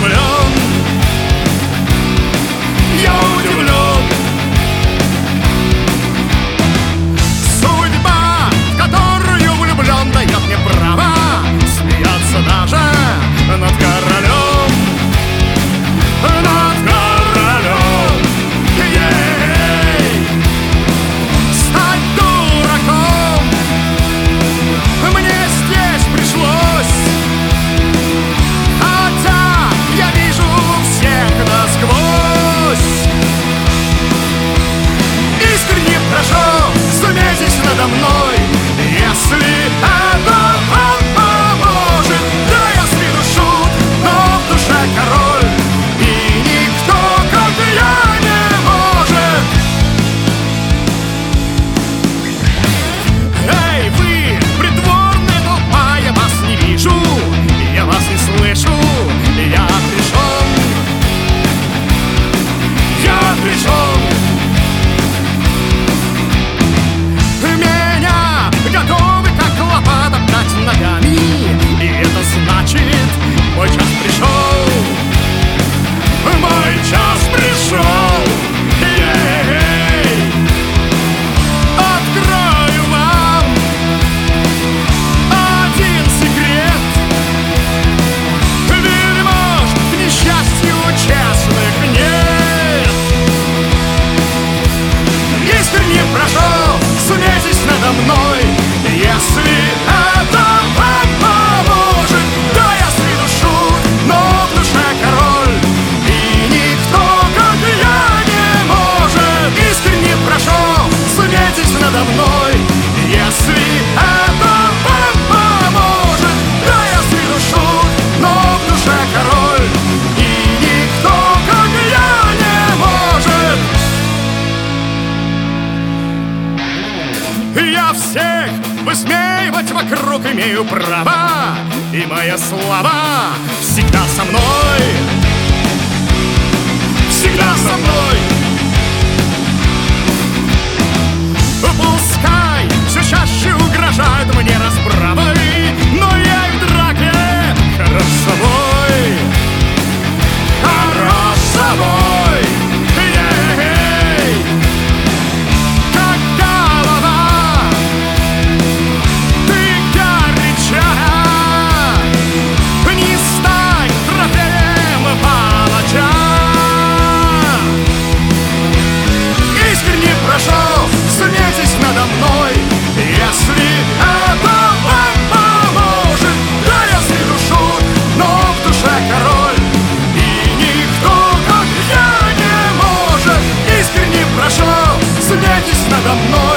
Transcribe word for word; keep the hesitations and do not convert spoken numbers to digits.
удивлен, я удивлен. Судьба, в которую влюблен, дает мне право смеяться даже над королем, над королем. Ей! Стать дураком мне здесь пришлось, хотя я вижу всех насквозь. Искренне прошу, смейтесь надо мной, если это вам поможет. Да, я с виду шут, но в душе король, и никто, как я, не может. Эй, вы, притворная толпа, я вас не вижу, я вас не слышу, я отрешен, я отрешен. Меня готовы как лопата пнуть ногами, и это значит, мой час пришел, мой час пришел. Ей! Открою вам один секрет: вельмож, к несчастью, честных нет. Искренне прошу, смейтесь надо мной, если это вам поможет. Да, я с виду шут, но в душе король, и никто, как я, не может. Искренне прошу, смейтесь надо мной, если это вам поможет. Да, я с виду шут, но в душе король, и никто, как я, не может. Я всех высмеивать вокруг имею право, и моя слава всегда со мной, всегда со мной. Пускай все чаще угрожают мне расправой, но я и в драке хорош собой, хорош собой. Ей! Как голова, ты горячая, не стань трофеем палача. Искренне прошу, смейтесь надо мной, если это вам поможет. Да, я с виду шут, но в душе король, и никто, как я, не может. Искренне прошу, смейтесь надо мной,